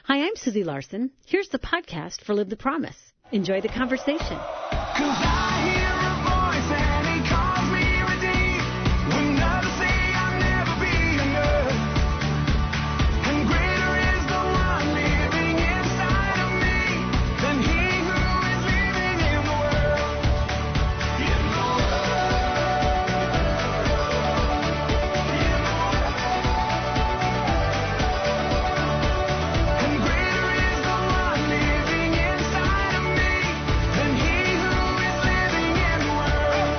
Hi, I'm Susie Larson. Here's the podcast for Live the Promise. Enjoy the conversation. 'Cause I hear a voice and he calls me redeemed. When others say I'll never be enough. And greater is the one living inside of me than he who is living in the world. In the And greater is the one living inside of me than he who is living in the world.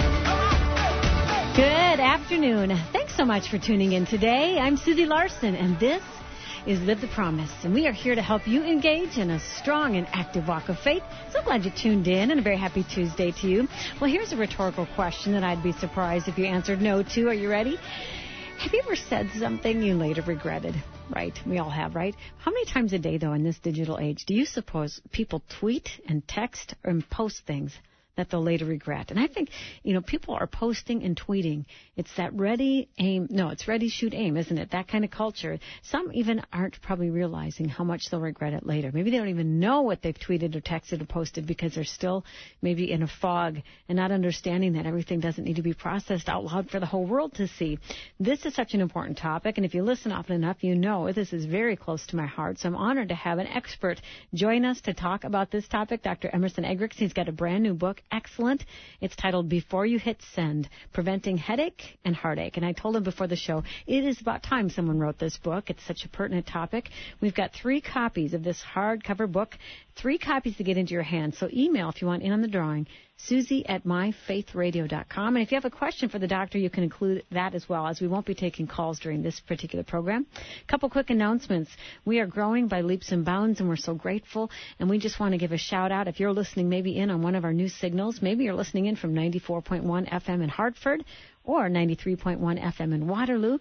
Good afternoon. Thanks so much for tuning in today. I'm Susie Larson, and this is Live the Promise, and we are here to help you engage in a strong and active walk of faith. So glad you tuned in, and a very happy Tuesday to you. Well, here's a rhetorical question that I'd be surprised if you answered no to. Are you ready? Have you ever said something you later regretted? Right, we all have, right? How many times a day, though, in this digital age, do you suppose people tweet and text and post things that they'll later regret? And I think, people are posting and tweeting. It's that ready, shoot, aim, isn't it? That kind of culture. Some even aren't probably realizing how much they'll regret it later. Maybe they don't even know what they've tweeted or texted or posted because they're still maybe in a fog and not understanding that everything doesn't need to be processed out loud for the whole world to see. This is such an important topic, and if you listen often enough, you know this is very close to my heart. So I'm honored to have an expert join us to talk about this topic, Dr. Emerson Eggerichs. He's got a brand new book, excellent. It's titled Before You Hit Send, Preventing Headache and Heartache. And I told him before the show, it is about time someone wrote this book. It's such a pertinent topic. We've got 3 copies of this hardcover book, 3 copies to get into your hands. So email if you want in on the drawing, Susie@myfaithradio.com. And if you have a question for the doctor, you can include that as well, as we won't be taking calls during this particular program. A couple quick announcements. We are growing by leaps and bounds, and we're so grateful. And we just want to give a shout-out. If you're listening maybe in on one of our new signals, maybe you're listening in from 94.1 FM in Hartford or 93.1 FM in Waterloo,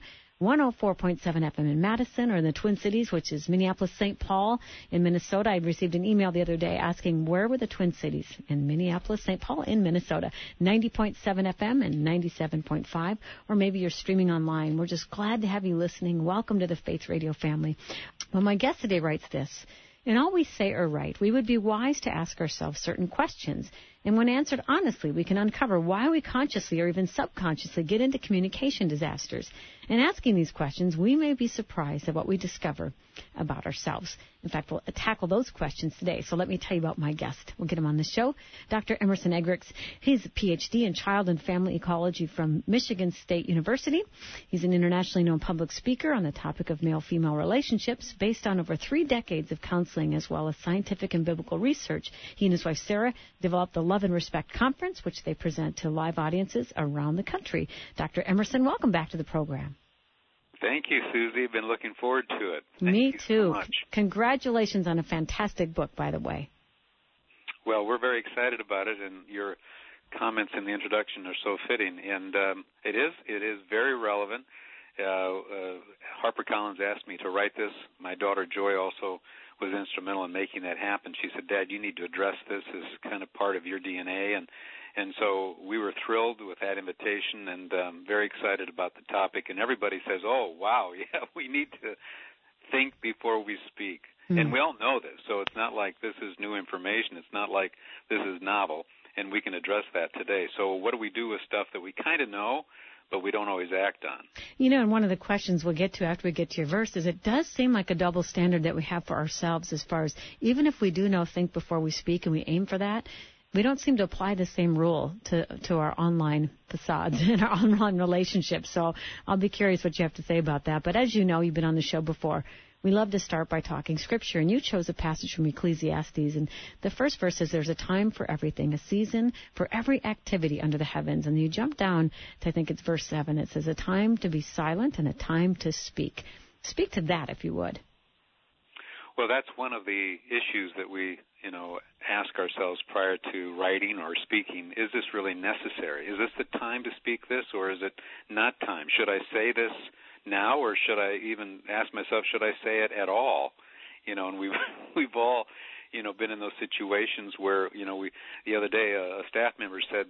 104.7 FM in Madison, or in the Twin Cities, which is Minneapolis, St. Paul in Minnesota. I received an email the other day asking where were the Twin Cities in Minneapolis, St. Paul in Minnesota. 90.7 FM and 97.5, or maybe you're streaming online. We're just glad to have you listening. Welcome to the Faith Radio family. Well, my guest today writes this: in all we say or write, we would be wise to ask ourselves certain questions. And when answered honestly, we can uncover why we consciously or even subconsciously get into communication disasters. In asking these questions, we may be surprised at what we discover about ourselves. In fact, we'll tackle those questions today. So let me tell you about my guest. We'll get him on the show. Dr. Emerson Eggerichs. He's a Ph.D. in child and family ecology from Michigan State University. He's an internationally known public speaker on the topic of male-female relationships based on over 3 decades of counseling as well as scientific and biblical research. He and his wife, Sarah, developed the Love and Respect Conference, which they present to live audiences around the country. Dr. Emerson, welcome back to the program. Thank you, Susie. I've been looking forward to it. Me too. So much. Congratulations on a fantastic book, by the way. Well, we're very excited about it, and your comments in the introduction are so fitting. And it is very relevant. HarperCollins asked me to write this. My daughter Joy also was instrumental in making that happen. She said, "Dad, you need to address this as kind of part of your DNA." And so we were thrilled with that invitation and very excited about the topic. And everybody says, "Oh, wow, yeah, we need to think before we speak." Mm-hmm. And we all know this, so it's not like this is new information. It's not like this is novel, and we can address that today. So what do we do with stuff that we kind of know, but we don't always act on? And one of the questions we'll get to after we get to your verse is it does seem like a double standard that we have for ourselves as far as even if we do know think before we speak and we aim for that, we don't seem to apply the same rule to our online facades and our online relationships. So I'll be curious what you have to say about that. But as you know, you've been on the show before. We love to start by talking Scripture, and you chose a passage from Ecclesiastes. And the first verse says there's a time for everything, a season for every activity under the heavens. And you jump down to, I think it's verse 7. It says a time to be silent and a time to speak. Speak to that, if you would. Well, that's one of the issues that we, ask ourselves prior to writing or speaking. Is this really necessary? Is this the time to speak this, or is it not time? Should I say this now, or should I even ask myself, should I say it at all? And we've all, been in those situations where, the other day a staff member said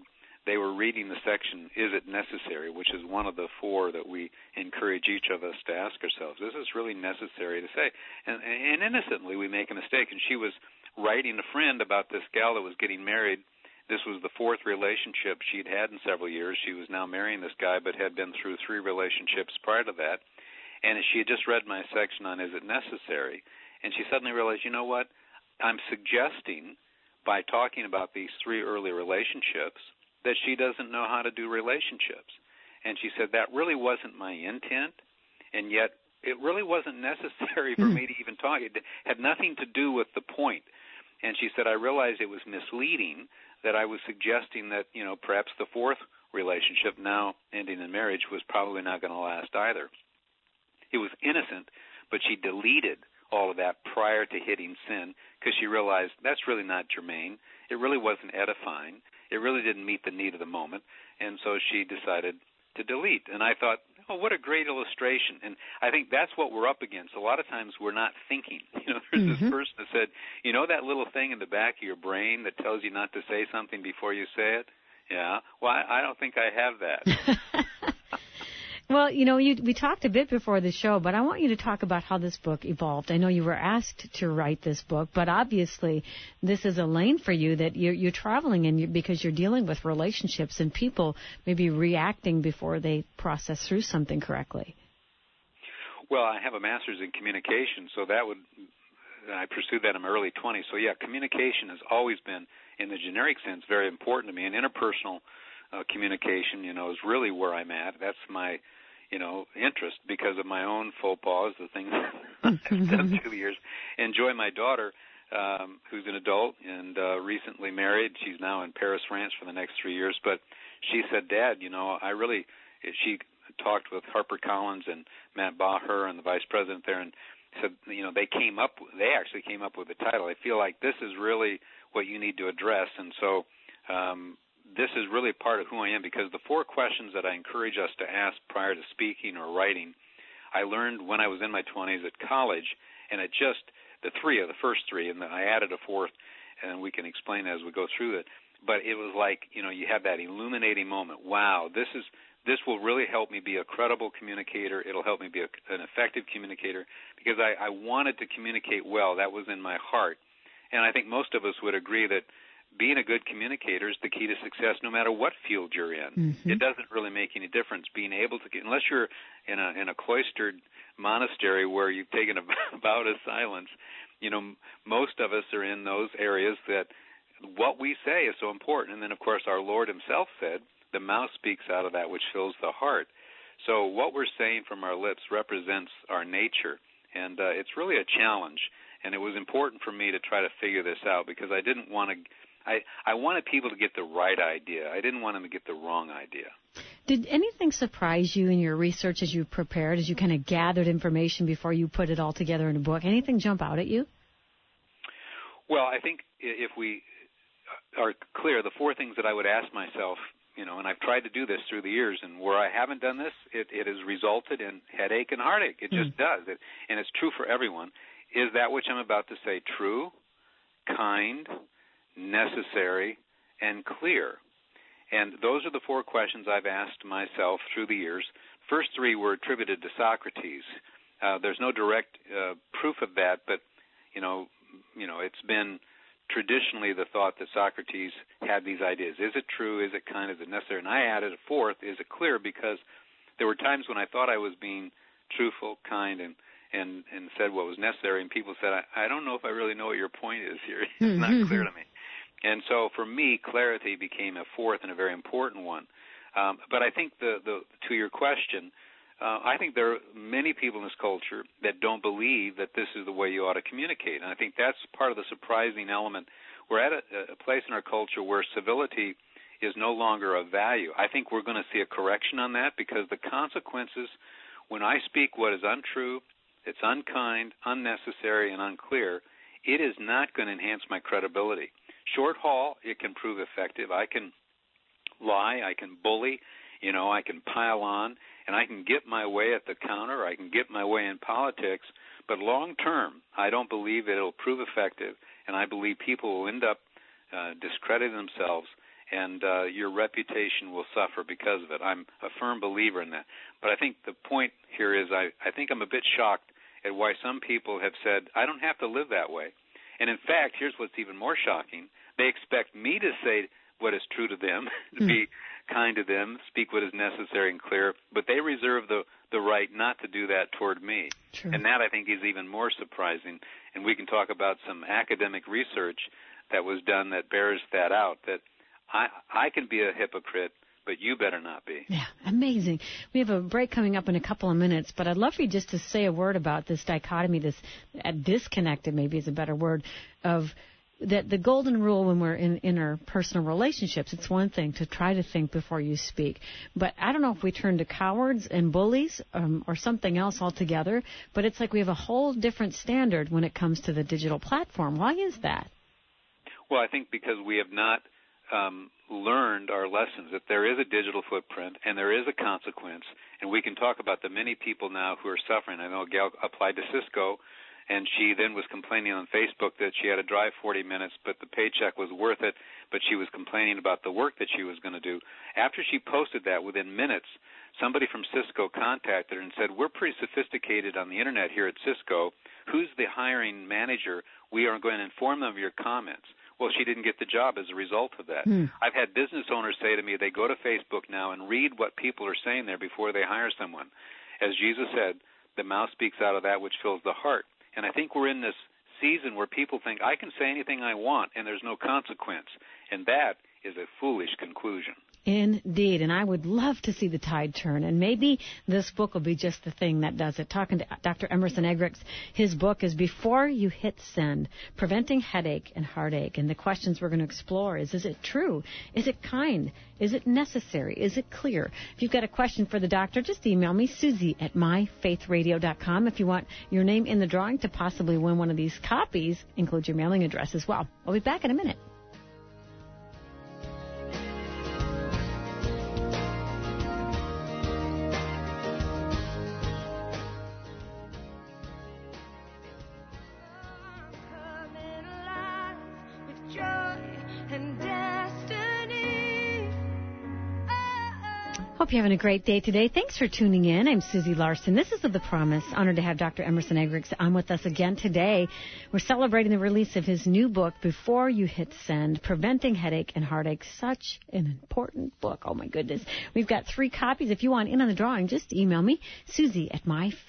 they were reading the section, Is It Necessary?, which is one of the 4 that we encourage each of us to ask ourselves. Is this really necessary to say? And innocently we make a mistake. And she was writing a friend about this gal that was getting married. This was the 4th relationship she'd had in several years. She was now marrying this guy, but had been through 3 relationships prior to that. And she had just read my section on Is It Necessary? And she suddenly realized, you know what? I'm suggesting by talking about these 3 early relationships that she doesn't know how to do relationships. And she said, that really wasn't my intent, and yet it really wasn't necessary for me to even talk. It had nothing to do with the point. And she said, I realized it was misleading that I was suggesting that, perhaps the 4th relationship, now ending in marriage, was probably not going to last either. It was innocent, but she deleted all of that prior to hitting sin because she realized that's really not germane. It really wasn't edifying. It really didn't meet the need of the moment, and so she decided to delete. And I thought, oh, what a great illustration. And I think that's what we're up against. A lot of times we're not thinking. There's this person that said, that little thing in the back of your brain that tells you not to say something before you say it? Yeah. Well, I don't think I have that. Well, we talked a bit before the show, but I want you to talk about how this book evolved. I know you were asked to write this book, but obviously this is a lane for you that you're traveling in because you're dealing with relationships and people maybe reacting before they process through something correctly. Well, I have a master's in communication, so I pursued that in my early 20s. So, yeah, communication has always been, in the generic sense, very important to me. And interpersonal communication, is really where I'm at. That's my interest because of my own faux pas, the things I've done through the years. Enjoy my daughter, who's an adult and recently married. She's now in Paris, France for the next 3 years. But she said, Dad, she talked with Harper Collins and Matt Baher and the vice president there and said, they actually came up with the title. I feel like this is really what you need to address. And so this is really part of who I am because the 4 questions that I encourage us to ask prior to speaking or writing, I learned when I was in my 20s at college, and the first three, and I added a 4th, and we can explain as we go through it. But it was like, you have that illuminating moment. Wow, this will really help me be a credible communicator. It'll help me be an effective communicator because I wanted to communicate well. That was in my heart. And I think most of us would agree that being a good communicator is the key to success no matter what field you're in. Mm-hmm. It doesn't really make any difference being able to unless you're in a cloistered monastery where you've taken a vow of silence. Most of us are in those areas that what we say is so important. And then, of course, our Lord himself said, the mouth speaks out of that which fills the heart. So what we're saying from our lips represents our nature, and it's really a challenge. And it was important for me to try to figure this out because I didn't want to I wanted people to get the right idea. I didn't want them to get the wrong idea. Did anything surprise you in your research as you prepared, as you kind of gathered information before you put it all together in a book? Anything jump out at you? Well, I think if we are clear, the 4 things that I would ask myself, and I've tried to do this through the years, and where I haven't done this, it has resulted in headache and heartache. It just does. And it's true for everyone. Is that which I'm about to say true, kind, necessary, and clear? And those are the 4 questions I've asked myself through the years. First 3 were attributed to Socrates. There's no direct proof of that, but it's been traditionally the thought that Socrates had these ideas. Is it true? Is it kind? Is it necessary? And I added a 4th, is it clear? Because there were times when I thought I was being truthful, kind, and said what was necessary, and people said, I don't know if I really know what your point is here. It's not clear to me. And so for me, clarity became a 4th and a very important one. But I think to your question, I think there are many people in this culture that don't believe that this is the way you ought to communicate. And I think that's part of the surprising element. We're at a place in our culture where civility is no longer of value. I think we're going to see a correction on that because the consequences, when I speak what is untrue, it's unkind, unnecessary, and unclear, it is not going to enhance my credibility. Short haul, it can prove effective. I can lie, I can bully, I can pile on, and I can get my way at the counter, I can get my way in politics, but long term, I don't believe it'll prove effective, and I believe people will end up discrediting themselves and your reputation will suffer because of it. I'm a firm believer in that. But I think the point here is I think I'm a bit shocked at why some people have said, I don't have to live that way. And in fact, here's what's even more shocking. They expect me to say what is true to them, to be kind to them, speak what is necessary and clear, but they reserve the right not to do that toward me. True. And that, I think, is even more surprising. And we can talk about some academic research that was done that bears that out, that I can be a hypocrite, but you better not be. Yeah, amazing. We have a break coming up in a couple of minutes, but I'd love for you just to say a word about this dichotomy, this disconnected maybe is a better word, of that the golden rule when we're in interpersonal relationships. It's one thing to try to think before you speak, but I don't know if we turn to cowards and bullies or something else altogether, but it's like we have a whole different standard when it comes to the digital platform. Why is that? Well, I think because we have not learned our lessons, that there is a digital footprint and there is a consequence, and we can talk about the many people now who are suffering. I know a gal applied to Cisco, and she then was complaining on Facebook that she had to drive 40 minutes, but the paycheck was worth it, but she was complaining about the work that she was going to do. After she posted that, within minutes, somebody from Cisco contacted her and said, we're pretty sophisticated on the Internet here at Cisco. Who's the hiring manager? We are going to inform them of your comments. Well, she didn't get the job as a result of that. I've had business owners say to me they go to Facebook now and read what people are saying there before they hire someone. As Jesus said, the mouth speaks out of that which fills the heart. And I think we're in this season where people think I can say anything I want and there's no consequence. And that is a foolish conclusion. Indeed, and I would love to see the tide turn, and maybe this book will be just the thing that does it. Talking to Dr. Emerson Eggerichs, his book is Before You Hit Send, Preventing Headache and Heartache, and the questions we're going to explore is it true? Is it kind? Is it necessary? Is it clear? If you've got a question for the doctor, just email me, Susie at myfaithradio.com. If you want your name in the drawing to possibly win one of these copies, include your mailing address as well. We'll be back in a minute. Hope you're having a great day today. Thanks for tuning in. I'm Susie Larson. This is The Promise. Honored to have Dr. Emerson Eggerichs on with us again today. We're celebrating the release of his new book, Before You Hit Send, Preventing Headache and Heartache. Such an important book. Oh, my goodness. We've got 3 copies. If you want in on the drawing, just email me, Susie at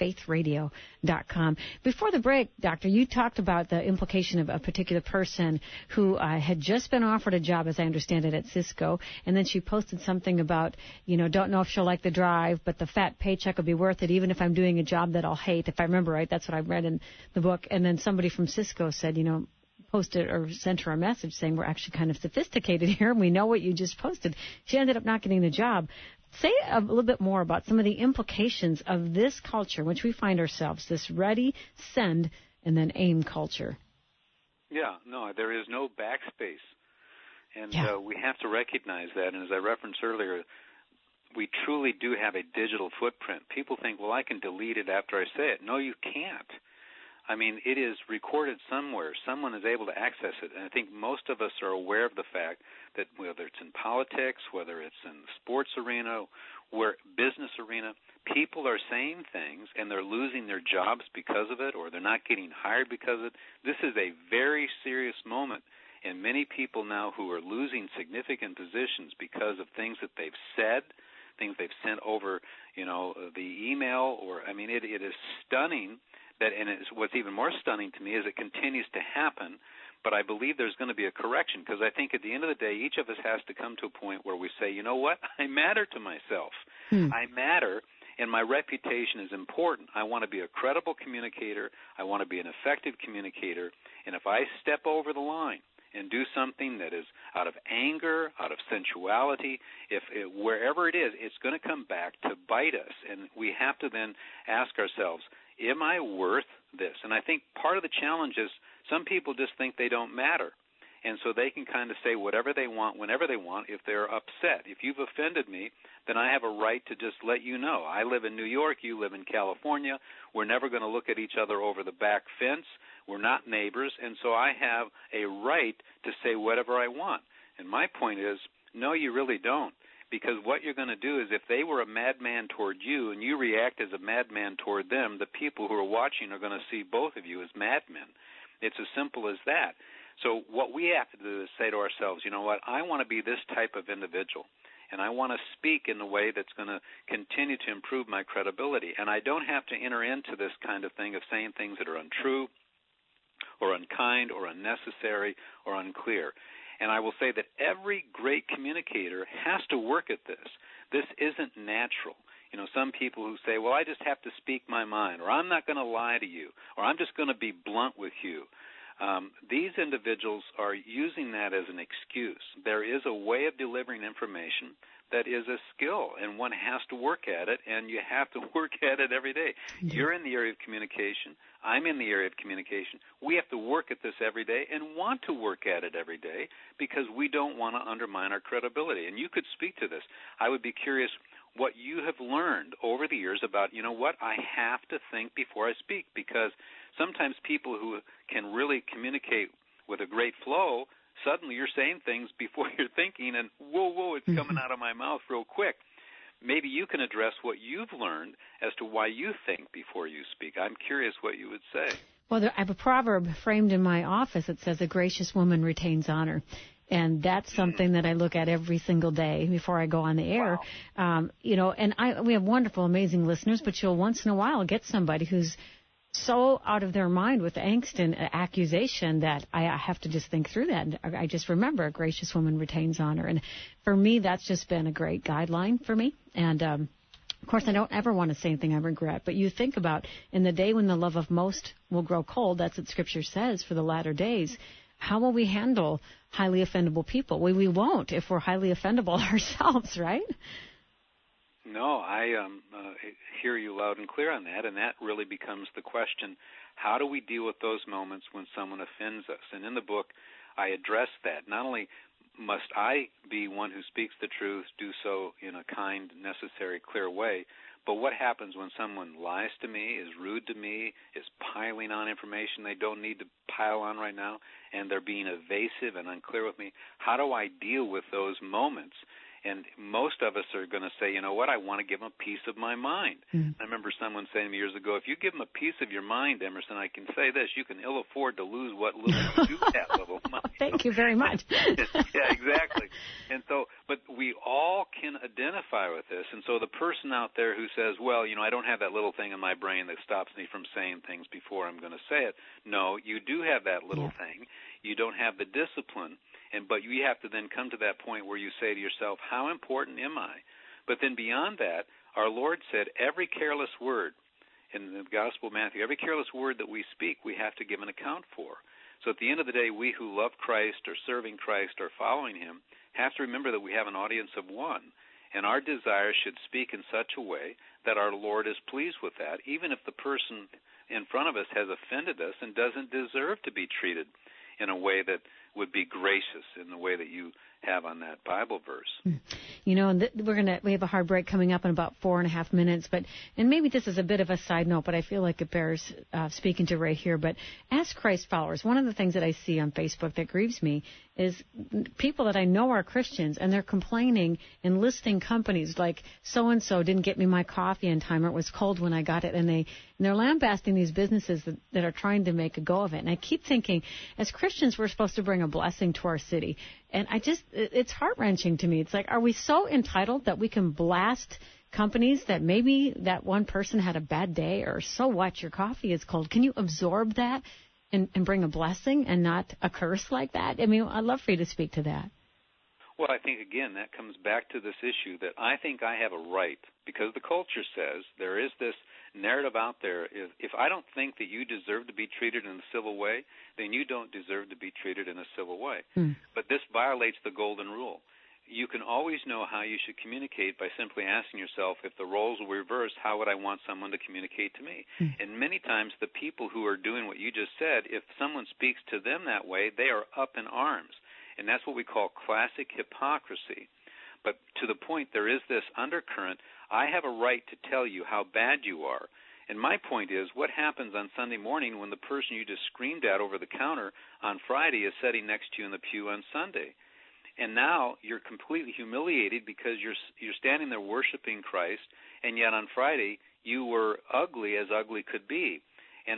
myfaithradio.com. Before the break, Doctor, you talked about the implication of a particular person who had just been offered a job, as I understand it, at Cisco, and then she posted something about, don't know if she'll like the drive, but the fat paycheck will be worth it, even if I'm doing a job that I'll hate. If I remember right, that's what I read in the book. And then somebody from Cisco said, posted or sent her a message saying, we're actually kind of sophisticated here, and we know what you just posted. She ended up not getting the job. Say a little bit more about some of the implications of this culture in which we find ourselves, this ready, send, and then aim culture. Yeah, no, there is no backspace. And we have to recognize that. And as I referenced earlier, we truly do have a digital footprint. People think, well, I can delete it after I say it. No, you can't. I mean, it is recorded somewhere. Someone is able to access it. And I think most of us are aware of the fact that whether it's in politics, whether it's in the sports arena, where business arena, people are saying things and they're losing their jobs because of it, or they're not getting hired because of it. This is a very serious moment. And many people now who are losing significant positions because of things that they've said, things they've sent over, the email, it is stunning that, and what's even more stunning to me is it continues to happen, but I believe there's going to be a correction, because I think at the end of the day, each of us has to come to a point where we say, you know what, I matter to myself. I matter, and my reputation is important. I want to be a credible communicator. I want to be an effective communicator, and if I step over the line and do something that is out of anger, out of sensuality, wherever it is, it's going to come back to bite us. And we have to then ask ourselves, am I worth this? And I think part of the challenge is some people just think they don't matter. And so they can kind of say whatever they want, whenever they want, if they're upset. If you've offended me, then I have a right to just let you know. I live in New York, you live in California. We're never going to look at each other over the back fence. We're not neighbors, and so I have a right to say whatever I want. And my point is, No, you really don't. Because what you're going to do is if they were a madman toward you and you react as a madman toward them, the people who are watching are going to see both of you as madmen. It's as simple as that. So what we have to do is say to ourselves, you know what, I want to be this type of individual, and I want to speak in a way that's going to continue to improve my credibility. And I don't have to enter into this kind of thing of saying things that are untrue or unkind or unnecessary or unclear. And I will say that every great communicator has to work at this. This isn't natural. You know, some people who say, well, I just have to speak my mind, or I'm not going to lie to you, or I'm just going to be blunt with you. These individuals are using that as an excuse. There is a way of delivering information that is a skill, and one has to work at it, and you have to work at it every day. You're in the area of communication. I'm in the area of communication. We have to work at this every day and want to work at it every day because we don't want to undermine our credibility. And you could speak to this. I would be curious what you have learned over the years about, you know what, I have to think before I speak, because sometimes people who can really communicate with a great flow, suddenly you're saying things before you're thinking, and whoa, it's coming out of my mouth real quick. Maybe you can address what you've learned as to why you think before you speak. I'm curious what you would say. Well, I have a proverb framed in my office that says, a gracious woman retains honor. And that's something that I look at every single day before I go on the air. Wow. And we have wonderful, amazing listeners, but you'll once in a while get somebody who's so out of their mind with angst and accusation that I have to just think through that. And I just remember, a gracious woman retains honor. And for me, that's just been a great guideline for me. And, of course, I don't ever want to say anything I regret. But you think about, in the day when the love of most will grow cold, that's what Scripture says for the latter days, how will we handle highly offendable people? We won't if we're highly offendable ourselves, right? No, I hear you loud and clear on that, and that really becomes the question, how do we deal with those moments when someone offends us? And in the book, I address that. Not only must I be one who speaks the truth, do so in a kind, necessary, clear way, but what happens when someone lies to me, is rude to me, is piling on information they don't need to pile on right now, and they're being evasive and unclear with me? How do I deal with those moments? And most of us are going to say, you know what, I want to give them a piece of my mind. I remember someone saying to me years ago, if you give them a piece of your mind, Emerson, I can say this, you can ill afford to lose what little you do have of a mind. Thank you very much. Yeah, exactly. And so, but we all can identify with this. And so the person out there who says, well, you know, I don't have that little thing in my brain that stops me from saying things before I'm going to say it. No, you do have that little thing. You don't have the discipline. But you have to then come to that point where you say to yourself, how important am I? But then beyond that, our Lord said every careless word in the Gospel of Matthew, every careless word that we speak, we have to give an account for. So at the end of the day, we who love Christ or serving Christ or following Him have to remember that we have an audience of one. And our desire should speak in such a way that our Lord is pleased with that, even if the person in front of us has offended us and doesn't deserve to be treated in a way that would be gracious in the way that you have on that Bible verse. You know, we have a hard break coming up in about 4.5 minutes, and maybe this is a bit of a side note, but I feel like it bears speaking to Ray here. But as Christ followers, one of the things that I see on Facebook that grieves me is people that I know are Christians, and they're complaining and listing companies like so-and-so didn't get me my coffee in time, or it was cold when I got it, and they're lambasting these businesses that are trying to make a go of it. And I keep thinking, as Christians, we're supposed to bring a blessing to our city. And it's heart-wrenching to me. It's like, are we so entitled that we can blast companies that maybe that one person had a bad day, or so what, your coffee is cold? Can you absorb that and bring a blessing and not a curse like that? I mean, I'd love for you to speak to that. Well, I think, again, that comes back to this issue that I think I have a right, because the culture says there is this narrative out there, if I don't think that you deserve to be treated in a civil way, then you don't deserve to be treated in a civil way. But this violates the golden rule. You can always know how you should communicate by simply asking yourself, if the roles were reversed, how would I want someone to communicate to me? And many times the people who are doing what you just said, if someone speaks to them that way, they are up in arms. And that's what we call classic hypocrisy. But to the point, there is this undercurrent. I have a right to tell you how bad you are. And my point is, what happens on Sunday morning when the person you just screamed at over the counter on Friday is sitting next to you in the pew on Sunday? And now you're completely humiliated because you're standing there worshiping Christ, and yet on Friday you were ugly as ugly could be. And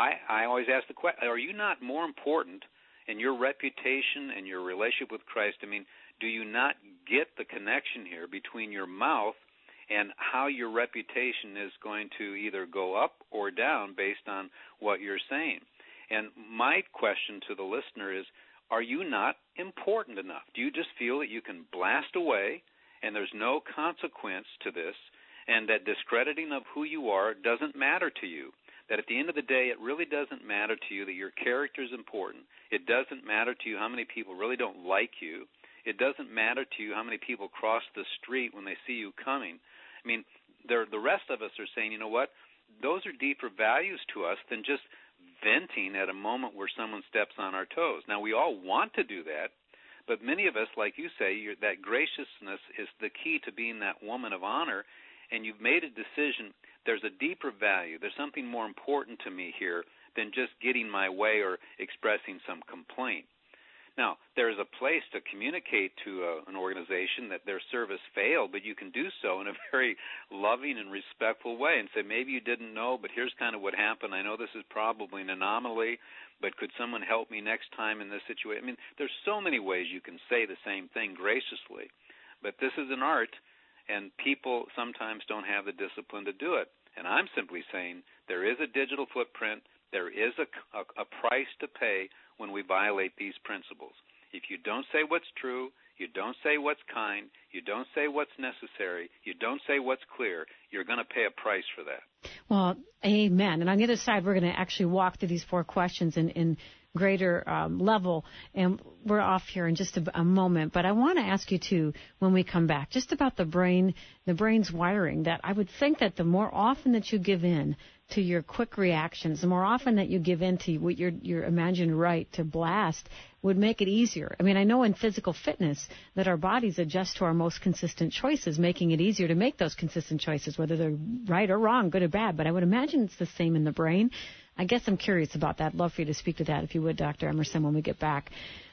I always ask the question, are you not more important in your reputation and your relationship with Christ? I mean, do you not get the connection here between your mouth and how your reputation is going to either go up or down based on what you're saying? And my question to the listener is, are you not important enough? Do you just feel that you can blast away and there's no consequence to this, and that discrediting of who you are doesn't matter to you? That at the end of the day, it really doesn't matter to you that your character is important. It doesn't matter to you how many people really don't like you. It doesn't matter to you how many people cross the street when they see you coming. I mean, the rest of us are saying, you know what, those are deeper values to us than just venting at a moment where someone steps on our toes. Now, we all want to do that, but many of us, like you say, that graciousness is the key to being that woman of honor, and you've made a decision. There's a deeper value. There's something more important to me here than just getting my way or expressing some complaint. Now, there's a place to communicate to an organization that their service failed, but you can do so in a very loving and respectful way and say, maybe you didn't know, but here's kind of what happened. I know this is probably an anomaly, but could someone help me next time in this situation? I mean, there's so many ways you can say the same thing graciously, but this is an art, and people sometimes don't have the discipline to do it. And I'm simply saying there is a digital footprint. There is a price to pay when we violate these principles. If you don't say what's true, you don't say what's kind, you don't say what's necessary, you don't say what's clear, you're going to pay a price for that. Well, amen. And on the other side, we're going to actually walk through these 4 questions in greater level, and we're off here in just a moment. But I want to ask you, too, when we come back, just about the brain's wiring, that I would think that the more often that you give in to your quick reactions, the more often that you give in to what your imagined right to blast would make it easier. I mean, I know in physical fitness that our bodies adjust to our most consistent choices, making it easier to make those consistent choices, whether they're right or wrong, good or bad. But I would imagine it's the same in the brain. I guess I'm curious about that. I'd love for you to speak to that, if you would, Dr. Emerson, when we get back.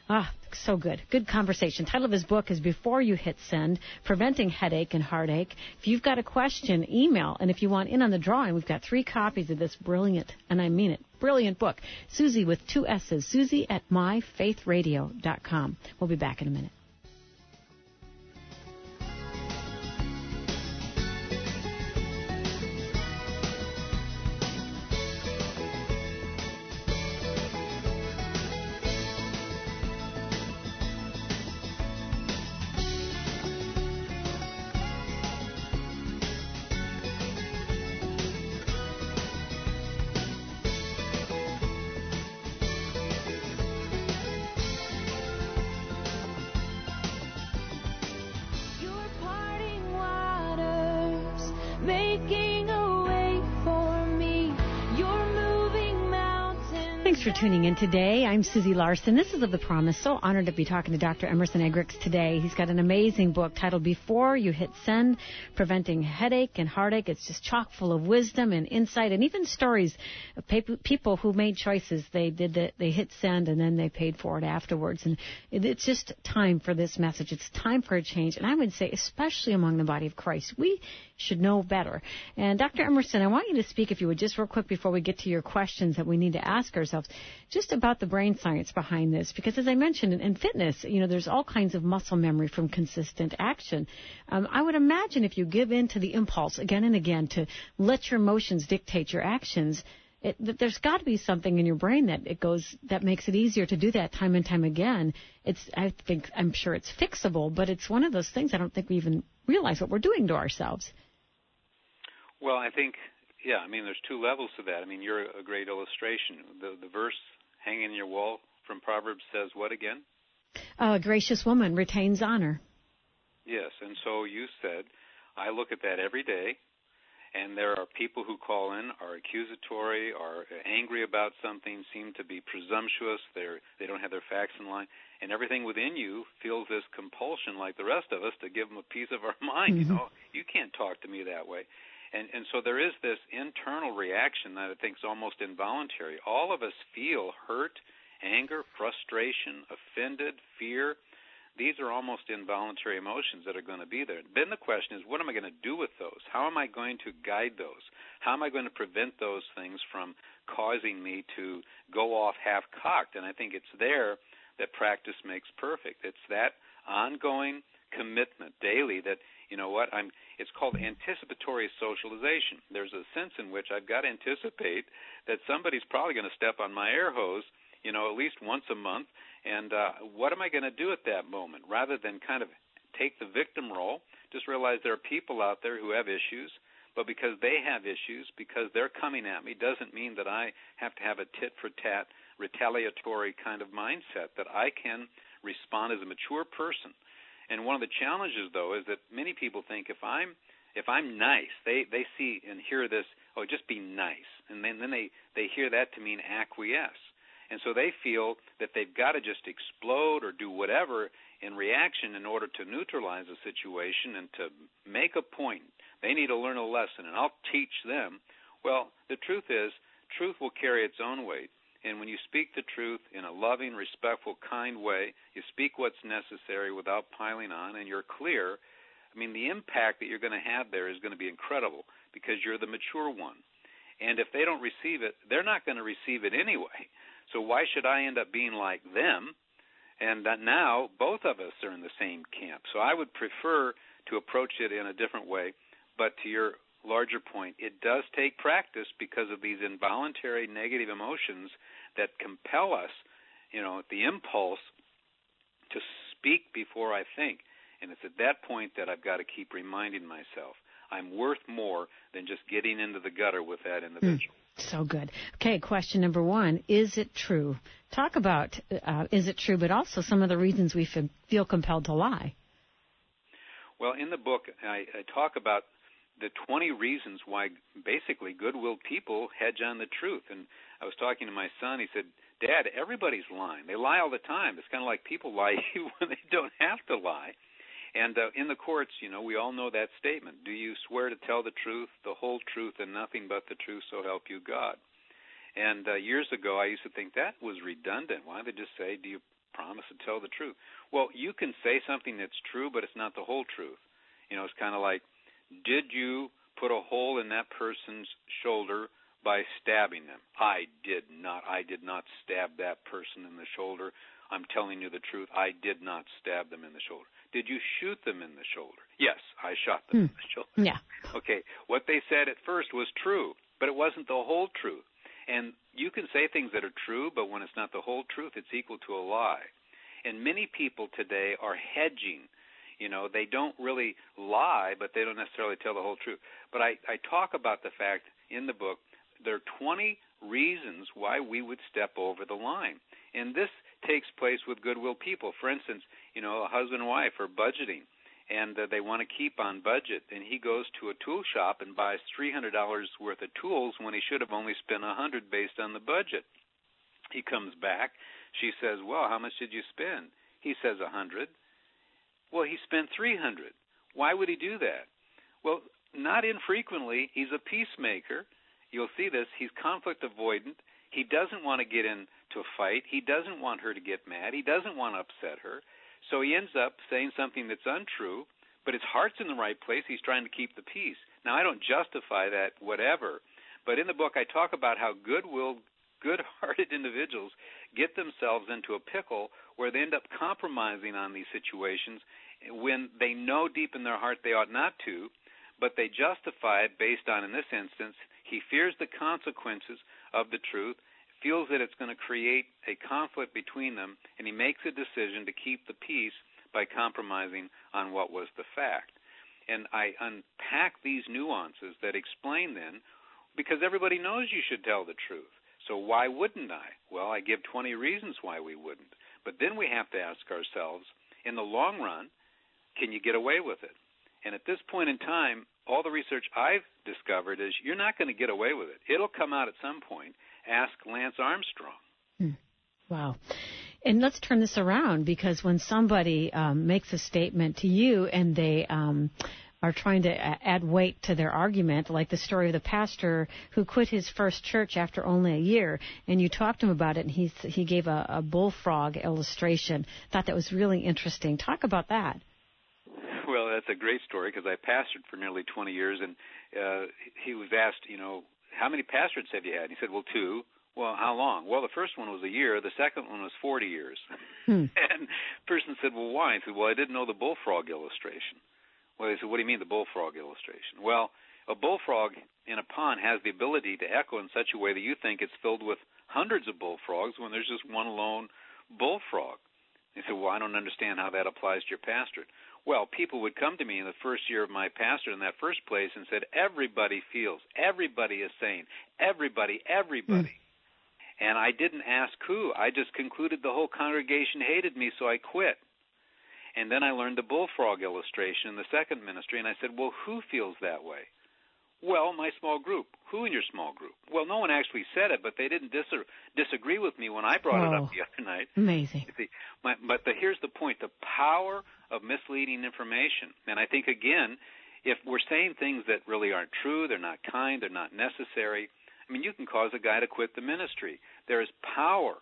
So good. Good conversation. Title of his book is Before You Hit Send, Preventing Headache and Heartache. If you've got a question, email. And if you want in on the drawing, we've got 3 copies of this brilliant, and I mean it, brilliant book. Susie with 2 S's, Susie at myfaithradio.com. We'll be back in a minute. Thanks for tuning in today. I'm Susie Larson. This is Of the Promise. So honored to be talking to Dr. Emerson Eggerichs today. He's got an amazing book titled Before You Hit Send, Preventing Headache and Heartache. It's just chock full of wisdom and insight and even stories of people who made choices. They hit send and then they paid for it afterwards. And it's just time for this message. It's time for a change. And I would say, especially among the body of Christ, we should know better. And Dr. Emerson, I want you to speak, if you would, just real quick before we get to your questions that we need to ask ourselves, just about the brain science behind this. Because as I mentioned, in fitness, there's all kinds of muscle memory from consistent action. I would imagine if you give in to the impulse again and again to let your emotions dictate your actions, there's got to be something in your brain that makes it easier to do that time and time again. I'm sure it's fixable, but it's one of those things I don't think we even realize what we're doing to ourselves. Well, I think, there's 2 levels to that. You're a great illustration. The verse hanging in your wall from Proverbs says what again? A gracious woman retains honor. Yes, and so you said, I look at that every day, and there are people who call in, are accusatory, are angry about something, seem to be presumptuous, they don't have their facts in line, and everything within you feels this compulsion, like the rest of us, to give them a piece of our mind. Mm-hmm. You can't talk to me that way. And so there is this internal reaction that I think is almost involuntary. All of us feel hurt, anger, frustration, offended, fear. these are almost involuntary emotions that are going to be there. Then the question is, what am I going to do with those? How am I going to guide those? How am I going to prevent those things from causing me to go off half-cocked? And I think it's there that practice makes perfect. It's that ongoing commitment daily that, you know what, it's called anticipatory socialization. There's a sense in which I've got to anticipate that somebody's probably going to step on my air hose, you know, at least once a month. And what am I going to do at that moment? Rather than kind of take the victim role, just realize there are people out there who have issues, but because they have issues, because they're coming at me, doesn't mean that I have to have a tit-for-tat, retaliatory kind of mindset, that I can respond as a mature person. And one of the challenges, though, is that many people think if I'm nice, they see and hear this, oh, just be nice. And then they hear that to mean acquiesce. And so they feel that they've got to just explode or do whatever in reaction in order to neutralize the situation and to make a point. They need to learn a lesson, and I'll teach them. Well, the truth is, truth will carry its own weight. And when you speak the truth in a loving, respectful, kind way, you speak what's necessary without piling on, and you're clear, I mean, the impact that you're going to have there is going to be incredible because you're the mature one. And if they don't receive it, they're not going to receive it anyway. So why should I end up being like them? And that now both of us are in the same camp. So I would prefer to approach it in a different way. But to your larger point, it does take practice because of these involuntary negative emotions that compel us, you know, the impulse to speak before I think. And it's at that point that I've got to keep reminding myself I'm worth more than just getting into the gutter with that individual. So good. Okay, question number one, is it true? Talk about is it true, but also some of the reasons we feel compelled to lie. Well, in the book, I talk about the 20 reasons why basically goodwill people hedge on the truth. And I was talking to my son. He said, Dad, everybody's lying. They lie all the time. It's kind of like people lie when they don't have to lie. And in the courts, you know, we all know that statement. Do you swear to tell the truth, the whole truth, and nothing but the truth, so help you God? And years ago, I used to think that was redundant. Why don't they just say, do you promise to tell the truth? Well, you can say something that's true, but it's not the whole truth. You know, it's kind of like, did you put a hole in that person's shoulder by stabbing them? I did not. I did not stab that person in the shoulder. I'm telling you the truth. I did not stab them in the shoulder. Did you shoot them in the shoulder? Yes, I shot them in the shoulder. Yeah. Okay, what they said at first was true, but it wasn't the whole truth. And you can say things that are true, but when it's not the whole truth, it's equal to a lie. And many people today are hedging. You know, they don't really lie, but they don't necessarily tell the whole truth. But I talk about the fact in the book there are 20 reasons why we would step over the line. And this takes place with goodwill people. For instance, you know, a husband and wife are budgeting, and they want to keep on budget. And he goes to a tool shop and buys $300 worth of tools when he should have only spent $100 based on the budget. He comes back. She says, well, how much did you spend? He says $100. Well, he spent $300. Why would he do that? Well, not infrequently, he's a peacemaker. You'll see this. He's conflict avoidant. He doesn't want to get into a fight. He doesn't want her to get mad. He doesn't want to upset her. So he ends up saying something that's untrue, but his heart's in the right place. He's trying to keep the peace. Now, I don't justify that, whatever, but in the book I talk about how good-hearted individuals get themselves into a pickle where they end up compromising on these situations when they know deep in their heart they ought not to, but they justify it based on, in this instance, he fears the consequences of the truth, feels that it's going to create a conflict between them, and he makes a decision to keep the peace by compromising on what was the fact. And I unpack these nuances that explain then, because everybody knows you should tell the truth. So why wouldn't I? Well, I give 20 reasons why we wouldn't. But then we have to ask ourselves, in the long run, can you get away with it? And at this point in time, all the research I've discovered is you're not going to get away with it. It'll come out at some point. Ask Lance Armstrong. Wow. And let's turn this around, because when somebody makes a statement to you and they are trying to add weight to their argument, like the story of the pastor who quit his first church after only a year. And you talked to him about it, and he gave a bullfrog illustration. Thought that was really interesting. Talk about that. Well, that's a great story because I pastored for nearly 20 years, and he was asked, how many pastorates have you had? And he said, well, 2. Well, how long? Well, the first one was a year. The second one was 40 years. And the person said, well, why? He said, well, I didn't know the bullfrog illustration. Well, he said, what do you mean the bullfrog illustration? Well, a bullfrog in a pond has the ability to echo in such a way that you think it's filled with hundreds of bullfrogs when there's just one lone bullfrog. He said, well, I don't understand how that applies to your pastorate. Well, people would come to me in the first year of my pastorate in that first place and said, everybody feels, everybody is saying, everybody. And I didn't ask who. I just concluded the whole congregation hated me, so I quit. And then I learned the bullfrog illustration in the second ministry, and I said, well, who feels that way? Well, my small group. Who in your small group? Well, no one actually said it, but they didn't disagree with me when I brought it up the other night. Amazing. See, here's the point, the power of misleading information. And I think, again, if we're saying things that really aren't true, they're not kind, they're not necessary, I mean, you can cause a guy to quit the ministry. There is power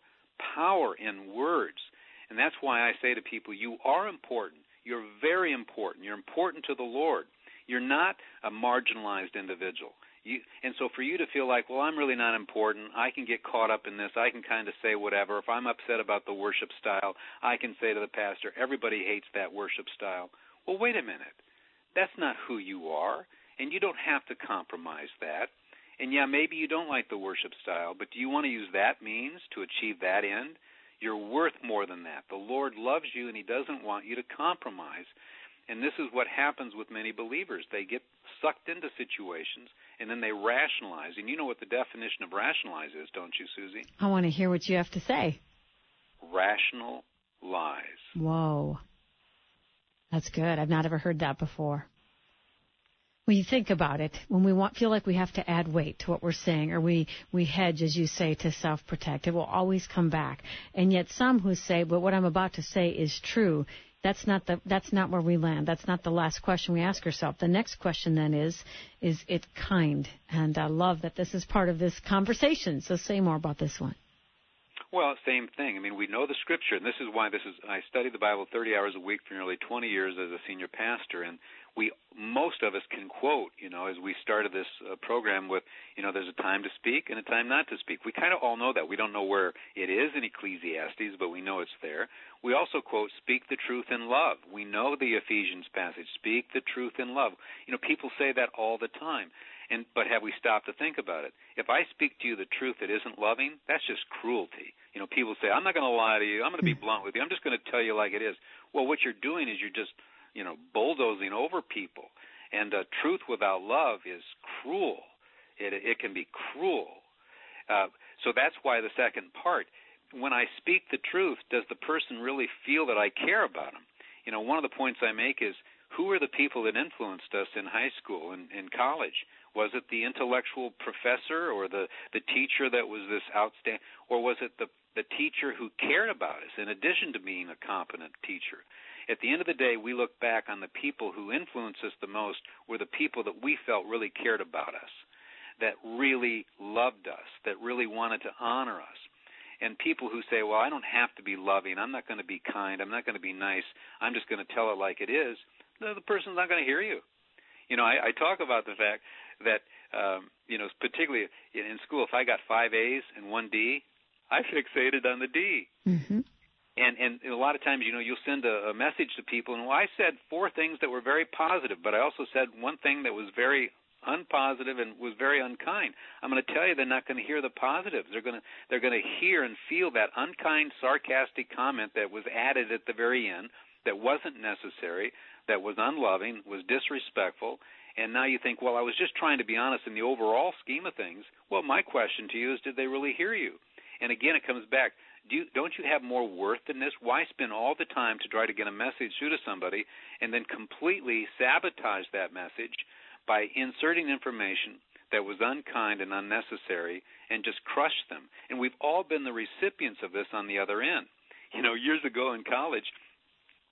in words. And that's why I say to people, you are important. You're very important. You're important to the Lord. You're not a marginalized individual. And so for you to feel like, well, I'm really not important, I can get caught up in this, I can kind of say whatever. If I'm upset about the worship style, I can say to the pastor, everybody hates that worship style. Well, wait a minute. That's not who you are, and you don't have to compromise that. And, yeah, maybe you don't like the worship style, but do you want to use that means to achieve that end? You're worth more than that. The Lord loves you, and He doesn't want you to compromise. And this is what happens with many believers. They get sucked into situations, and then they rationalize. And you know what the definition of rationalize is, don't you, Susie? I want to hear what you have to say. Rational lies. Whoa. That's good. I've not ever heard that before. When you think about it, when we feel like we have to add weight to what we're saying, or we hedge, as you say, to self-protect, it will always come back. And yet some who say, but what I'm about to say is true, that's not where we land. That's not the last question we ask ourselves. The next question then is it kind? And I love that this is part of this conversation. So say more about this one. Well, same thing. I mean, we know the Scripture, and this is why I studied the Bible 30 hours a week for nearly 20 years as a senior pastor, and most of us can quote, as we started this program with, there's a time to speak and a time not to speak. We kind of all know that. We don't know where it is in Ecclesiastes, but we know it's there. We also quote, speak the truth in love. We know the Ephesians passage, speak the truth in love. People say that all the time. But have we stopped to think about it? If I speak to you the truth that isn't loving, that's just cruelty. People say, I'm not going to lie to you. I'm going to be blunt with you. I'm just going to tell you like it is. Well, what you're doing is you're just, bulldozing over people. And truth without love is cruel. It can be cruel. So that's why the second part, when I speak the truth, does the person really feel that I care about them? One of the points I make is, who are the people that influenced us in high school and in college? Was it the intellectual professor or the teacher that was this outstanding, or was it the teacher who cared about us in addition to being a competent teacher? At the end of the day, we look back on the people who influenced us the most were the people that we felt really cared about us, that really loved us, that really wanted to honor us. And people who say, well, I don't have to be loving, I'm not going to be kind, I'm not going to be nice, I'm just going to tell it like it is, the person's not going to hear you. I talk about the fact that, particularly in school, if I got 5 A's and 1 D, I fixated on the D. Mm-hmm. And a lot of times, you'll send a message to people, and I said 4 things that were very positive, but I also said one thing that was very unpositive and was very unkind. I'm going to tell you they're not going to hear the positives. They're going to hear and feel that unkind, sarcastic comment that was added at the very end that wasn't necessary, that was unloving, was disrespectful, and now you think, well, I was just trying to be honest in the overall scheme of things. Well, my question to you is, did they really hear you? And again, it comes back, don't you have more worth than this? Why spend all the time to try to get a message through to somebody and then completely sabotage that message by inserting information that was unkind and unnecessary and just crush them? And we've all been the recipients of this on the other end. Years ago in college,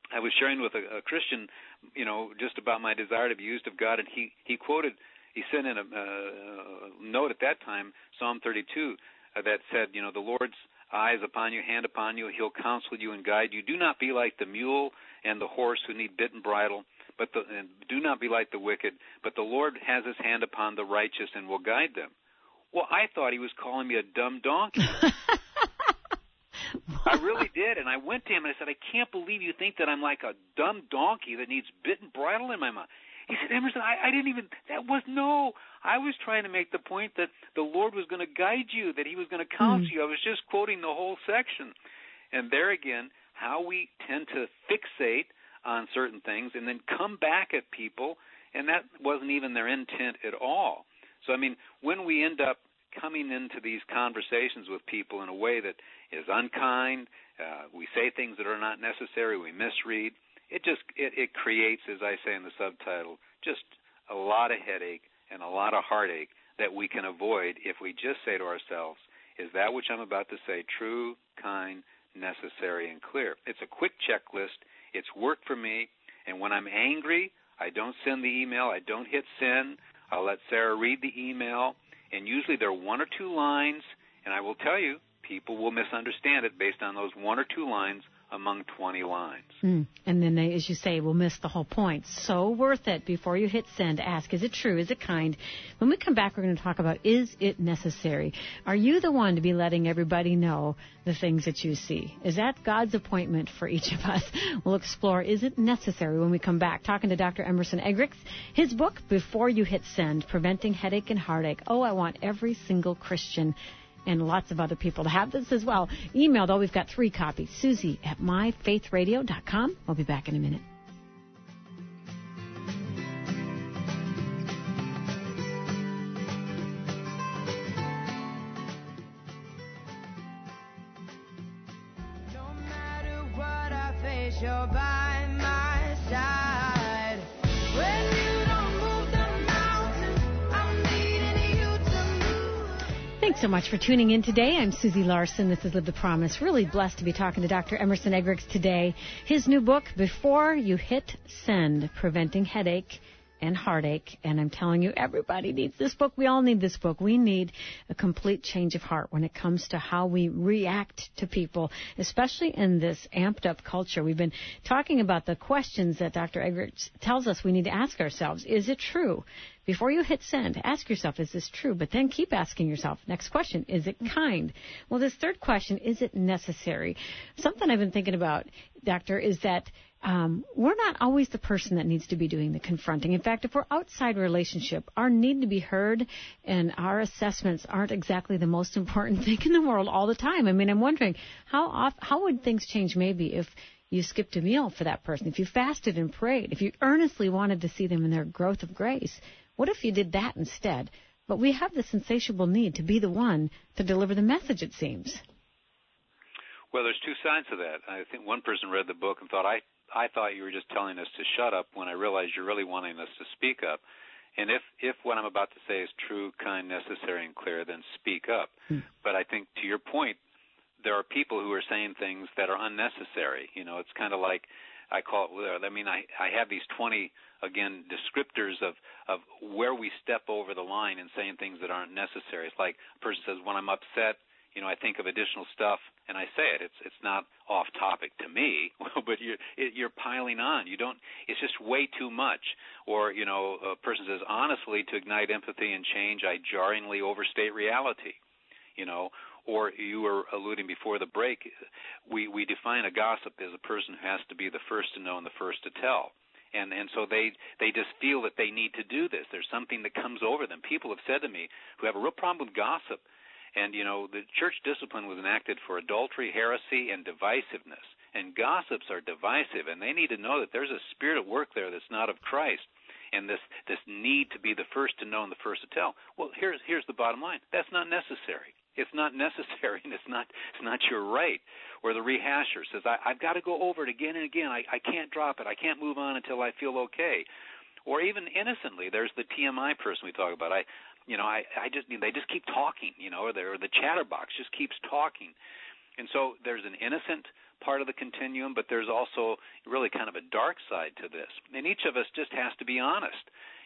I was sharing with a Christian, just about my desire to be used of God, and he sent in a note at that time, Psalm 32, that said, the Lord's eye is upon you, hand upon you, he'll counsel you and guide you. Do not be like the mule and the horse who need bit and bridle, and do not be like the wicked, but the Lord has his hand upon the righteous and will guide them. Well, I thought he was calling me a dumb donkey. I really did, and I went to him and I said, I can't believe you think that I'm like a dumb donkey that needs bit and bridle in my mouth. He said, Emerson, I didn't even, I was trying to make the point that the Lord was going to guide you, that he was going to counsel you. I was just quoting the whole section. And there again, how we tend to fixate on certain things and then come back at people, and that wasn't even their intent at all. So, when we end up coming into these conversations with people in a way that is unkind, we say things that are not necessary, we misread, it creates, as I say in the subtitle, just a lot of headache and a lot of heartache that we can avoid if we just say to ourselves, is that which I'm about to say true, kind, necessary, and clear? It's a quick checklist. It's worked for me. And when I'm angry, I don't send the email. I don't hit send. I'll let Sarah read the email. And usually there are one or two lines, and I will tell you, people will misunderstand it based on those one or two lines among 20 lines. And then they, as you say, will miss the whole point. So worth it. Before you hit send, ask, is it true? Is it kind? When we come back, we're going to talk about, is it necessary? Are you the one to be letting everybody know the things that you see? Is that God's appointment for each of us? We'll explore, is it necessary, when we come back, talking to Dr. Emerson Eggerichs. His book, Before You Hit Send, Preventing Headache and Heartache. Oh, I want every single Christian and lots of other people to have this as well. Email, though, we've got 3 copies. Susie at myfaithradio.com. We'll be back in a minute. No matter what I face, you're by my side. When you don't move the mountains, I'm needing you to move. Thanks so much for tuning in today. I'm Susie Larson. This is Live the Promise. Really blessed to be talking to Dr. Emerson Eggerichs today. His new book, Before You Hit Send, Preventing Headache and Heartache. And I'm telling you, everybody needs this book. We all need this book. We need a complete change of heart when it comes to how we react to people, especially in this amped up culture. We've been talking about the questions that Dr. Eggerichs tells us we need to ask ourselves. Is it true? Before you hit send, ask yourself, is this true? But then keep asking yourself, next question, is it kind? Well, this third question, is it necessary? Something I've been thinking about, Doctor, is that we're not always the person that needs to be doing the confronting. In fact, if we're outside a relationship, our need to be heard and our assessments aren't exactly the most important thing in the world all the time. I'm wondering, how would things change maybe if you skipped a meal for that person, if you fasted and prayed, if you earnestly wanted to see them in their growth of grace? What if you did that instead? But we have this insatiable need to be the one to deliver the message, it seems. Well, there's two sides to that. I think one person read the book and thought, I thought you were just telling us to shut up, when I realized you're really wanting us to speak up. And if what I'm about to say is true, kind, necessary, and clear, then speak up. But I think, to your point, there are people who are saying things that are unnecessary. It's kind of like, I call it, I have these 20, again, descriptors of where we step over the line and saying things that aren't necessary. It's like a person says, when I'm upset, I think of additional stuff, and I say it. It's not off topic to me, but you're piling on. It's just way too much. Or, a person says, honestly, to ignite empathy and change, I jarringly overstate reality. Or you were alluding before the break, we define a gossip as a person who has to be the first to know and the first to tell. And so they just feel that they need to do this. There's something that comes over them. People have said to me who have a real problem with gossip, and, the church discipline was enacted for adultery, heresy, and divisiveness. And gossips are divisive, and they need to know that there's a spirit at work there that's not of Christ, and this need to be the first to know and the first to tell. Well, here's the bottom line. That's not necessary. It's not necessary, and it's not your right. Or the rehasher says, I've got to go over it again and again. I can't drop it. I can't move on until I feel okay. Or even innocently, there's the TMI person we talk about. They just keep talking, or the chatterbox just keeps talking. And so there's an innocent part of the continuum, but there's also really kind of a dark side to this. And each of us just has to be honest.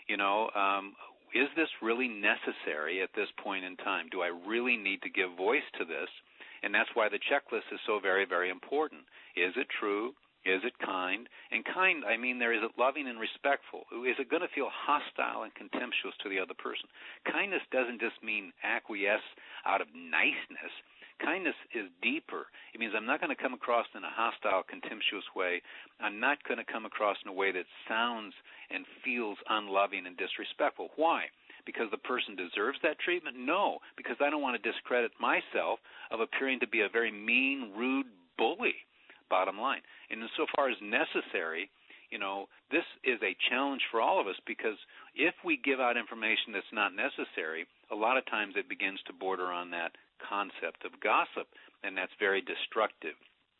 Is this really necessary at this point in time? Do I really need to give voice to this? And that's why the checklist is so very, very important. Is it true? Is it kind? And kind, I mean, is it loving and respectful? Is it going to feel hostile and contemptuous to the other person? Kindness doesn't just mean acquiesce out of niceness. Kindness is deeper. It means I'm not going to come across in a hostile, contemptuous way. I'm not going to come across in a way that sounds and feels unloving and disrespectful. Why? Because the person deserves that treatment? No, because I don't want to discredit myself of appearing to be a very mean, rude bully, bottom line. And insofar as necessary, this is a challenge for all of us, because if we give out information that's not necessary, a lot of times it begins to border on that concept of gossip, and that's very destructive.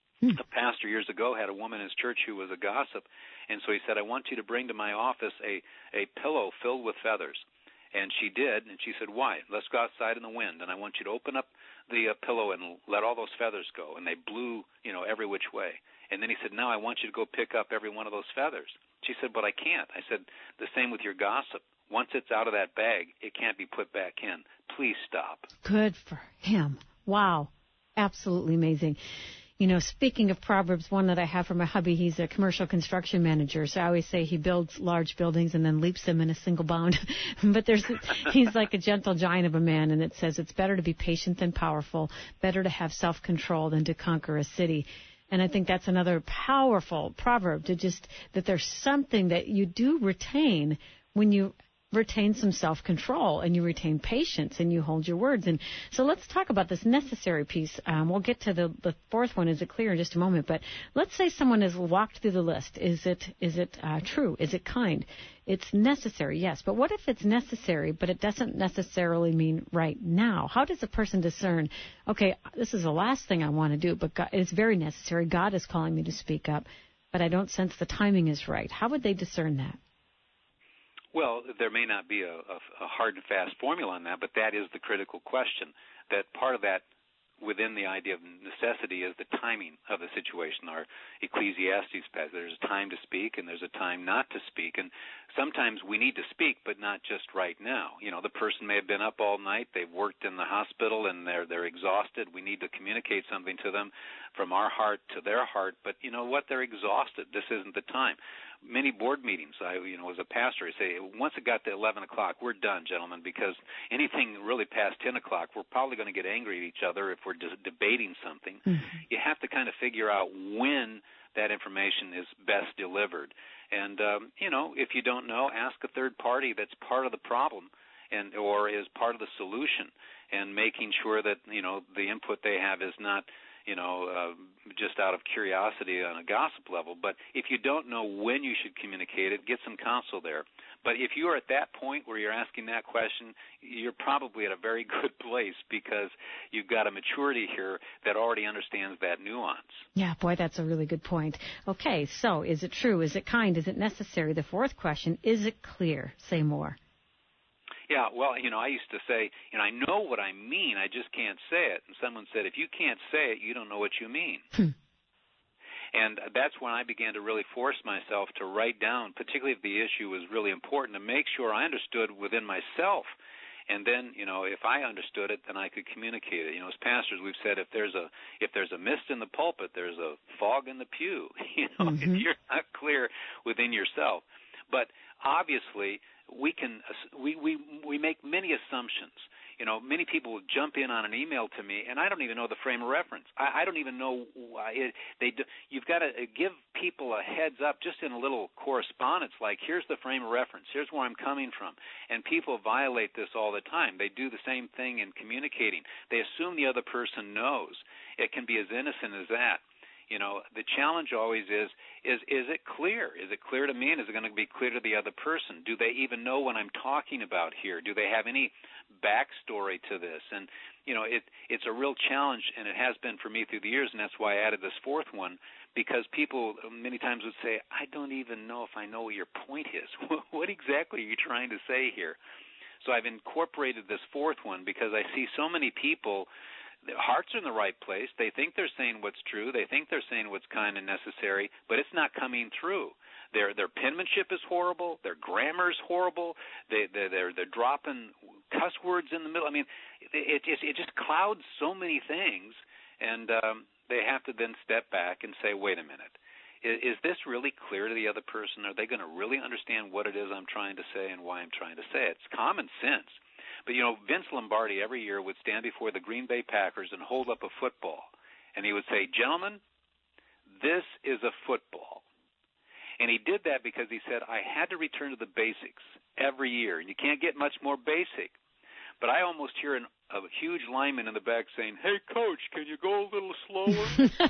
A pastor years ago had a woman in his church who was a gossip, and so he said, I want you to bring to my office a pillow filled with feathers. And she did, and she said, why? Let's go outside in the wind, and I want you to open up the pillow and let all those feathers go. And they blew, every which way. And then he said, now I want you to go pick up every one of those feathers. She said, but I can't. I said, the same with your gossip. Once it's out of that bag, it can't be put back in. Please stop. Good for him. Wow. Absolutely amazing. Speaking of Proverbs, one that I have for my hubby, he's a commercial construction manager. So I always say he builds large buildings and then leaps them in a single bound. But he's like a gentle giant of a man, and it says it's better to be patient than powerful, better to have self-control than to conquer a city. And I think that's another powerful proverb, that there's something that you do retain when you retain some self-control and you retain patience and you hold your words. And so let's talk about this necessary piece. We'll get to the fourth one. Is it clear in just a moment? But let's say someone has walked through the list. Is it true? Is it kind? It's necessary, yes. But what if it's necessary, but it doesn't necessarily mean right now? How does a person discern, okay, this is the last thing I want to do, but God, it's very necessary. God is calling me to speak up, but I don't sense the timing is right. How would they discern that? Well, there may not be a hard and fast formula on that, but that is the critical question. That part of that within the idea of necessity is the timing of the situation. Our Ecclesiastes passage, there's a time to speak and there's a time not to speak. And sometimes we need to speak, but not just right now. The person may have been up all night, they've worked in the hospital, and they're exhausted. We need to communicate something to them from our heart to their heart, but you know what? They're exhausted. This isn't the time. Many board meetings, as a pastor, I say, once it got to 11 o'clock, we're done, gentlemen, because anything really past 10 o'clock, we're probably going to get angry at each other if we're just debating something. Mm-hmm. You have to kind of figure out when that information is best delivered. And, if you don't know, ask a third party that's part of the problem or is part of the solution, and making sure that, the input they have is not just out of curiosity on a gossip level. But if you don't know when you should communicate it, get some counsel there. But if you are at that point where you're asking that question, you're probably at a very good place, because you've got a maturity here that already understands that nuance. Yeah, boy, that's a really good point. Okay, so is it true? Is it kind? Is it necessary? The fourth question, is it clear? Say more. Yeah, well, I used to say, I know what I mean, I just can't say it. And someone said, if you can't say it, you don't know what you mean. And that's when I began to really force myself to write down, particularly if the issue was really important, to make sure I understood within myself. And then, if I understood it, then I could communicate it. As pastors, we've said if there's a mist in the pulpit, there's a fog in the pew. If you're not clear within yourself. But obviously, we make many assumptions. Many people will jump in on an email to me, and I don't even know the frame of reference. I don't even know why you've got to give people a heads up just in a little correspondence, like here's the frame of reference, here's where I'm coming from. And people violate this all the time. They do the same thing in communicating. They assume the other person knows. It can be as innocent as that. The challenge always is it clear? Is it clear to me, and is it going to be clear to the other person? Do they even know what I'm talking about here? Do they have any backstory to this? And, it's a real challenge, and it has been for me through the years, and that's why I added this fourth one, because people many times would say, I don't even know if I know what your point is. What exactly are you trying to say here? So I've incorporated this fourth one because I see so many people their hearts are in the right place. They think they're saying what's true. They think they're saying what's kind and necessary, but it's not coming through. Their penmanship is horrible. Their grammar is horrible. They're dropping cuss words in the middle. I mean, it just clouds so many things, and they have to then step back and say, wait a minute. Is this really clear to the other person? Are they going to really understand what it is I'm trying to say and why I'm trying to say it? It's common sense. But, Vince Lombardi every year would stand before the Green Bay Packers and hold up a football. And he would say, gentlemen, this is a football. And he did that because he said, I had to return to the basics every year. And you can't get much more basic. But I almost hear a huge lineman in the back saying, hey, Coach, can you go a little slower?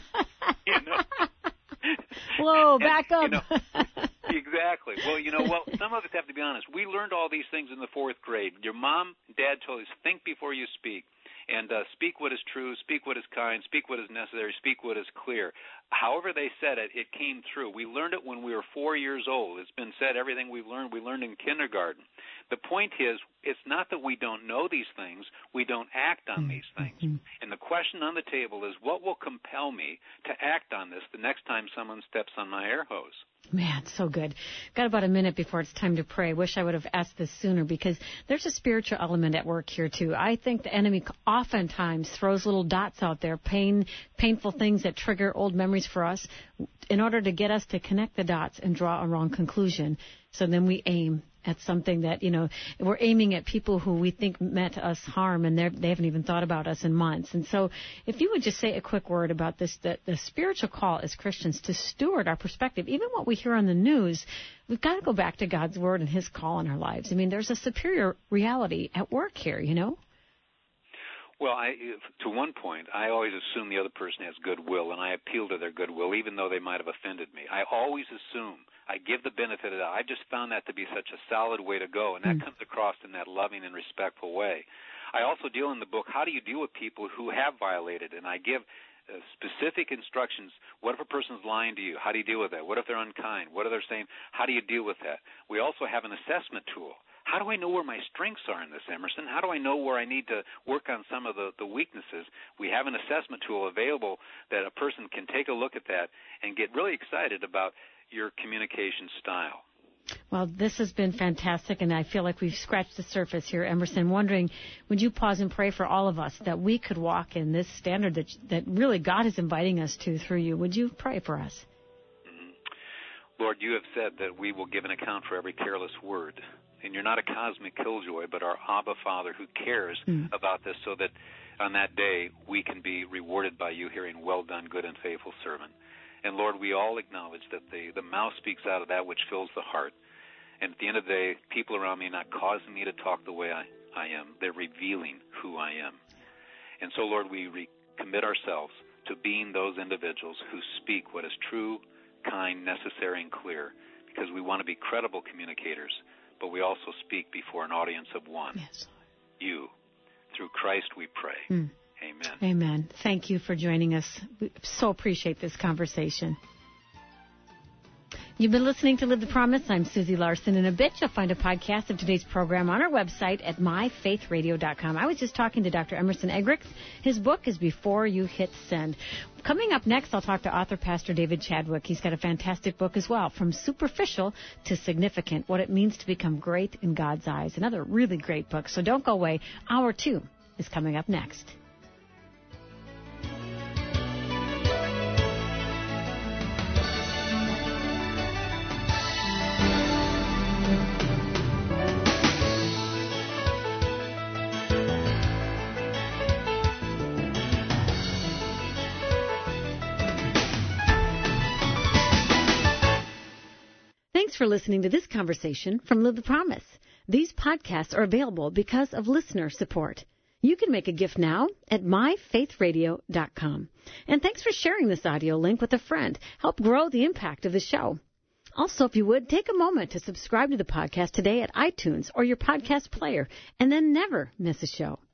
Whoa, back up. Exactly. Well, some of us have to be honest. We learned all these things in the 4th grade. Your mom, dad told us, think before you speak. And speak what is true, speak what is kind, speak what is necessary, speak what is clear. However they said it, it came through. We learned it when we were 4 years old. It's been said, everything we learned in kindergarten. The point is, it's not that we don't know these things, we don't act on these things. And the question on the table is, what will compel me to act on this the next time someone steps on my air hose? Man, so good. Got about a minute before it's time to pray. Wish I would have asked this sooner, because there's a spiritual element at work here, too. I think the enemy oftentimes throws little dots out there, painful things that trigger old memories for us in order to get us to connect the dots and draw a wrong conclusion. So then we aim at something that, we're aiming at people who we think meant us harm, and they haven't even thought about us in months. And so if you would just say a quick word about this, the spiritual call as Christians to steward our perspective, even what we hear on the news, we've got to go back to God's Word and His call in our lives. I mean, there's a superior reality at work here, Well, to one point, I always assume the other person has goodwill, and I appeal to their goodwill, even though they might have offended me. I always assume. I give the benefit of that. I just found that to be such a solid way to go, and that comes across in that loving and respectful way. I also deal in the book, how do you deal with people who have violated? And I give specific instructions. What if a person's lying to you? How do you deal with that? What if they're unkind? What if they're saying? How do you deal with that? We also have an assessment tool. How do I know where my strengths are in this, Emerson? How do I know where I need to work on some of the weaknesses? We have an assessment tool available that a person can take a look at that and get really excited about your communication style. Well, this has been fantastic, and I feel like we've scratched the surface here, Emerson. Wondering, would you pause and pray for all of us that we could walk in this standard that really God is inviting us to through you? Would you pray for us? Lord, you have said that we will give an account for every careless word. And you're not a cosmic killjoy, but our Abba Father who cares about this, so that on that day we can be rewarded by you hearing, well done, good and faithful servant. And Lord, we all acknowledge that the mouth speaks out of that which fills the heart. And at the end of the day, people around me are not causing me to talk the way I am. They're revealing who I am. And so, Lord, we commit ourselves to being those individuals who speak what is true, kind, necessary, and clear, because we want to be credible communicators, but we also speak before an audience of one. Yes. You. Through Christ we pray. Amen. Amen. Thank you for joining us. We so appreciate this conversation. You've been listening to Live the Promise. I'm Susie Larson. In a bit, you'll find a podcast of today's program on our website at myfaithradio.com. I was just talking to Dr. Emerson Eggerichs. His book is Before You Hit Send. Coming up next, I'll talk to author Pastor David Chadwick. He's got a fantastic book as well, From Superficial to Significant, What It Means to Become Great in God's Eyes. Another really great book. So don't go away. Hour 2 is coming up next. Thanks for listening to this conversation from Live the Promise. These podcasts are available because of listener support. You can make a gift now at myfaithradio.com. And thanks for sharing this audio link with a friend. Help grow the impact of the show. Also, if you would, take a moment to subscribe to the podcast today at iTunes or your podcast player, and then never miss a show.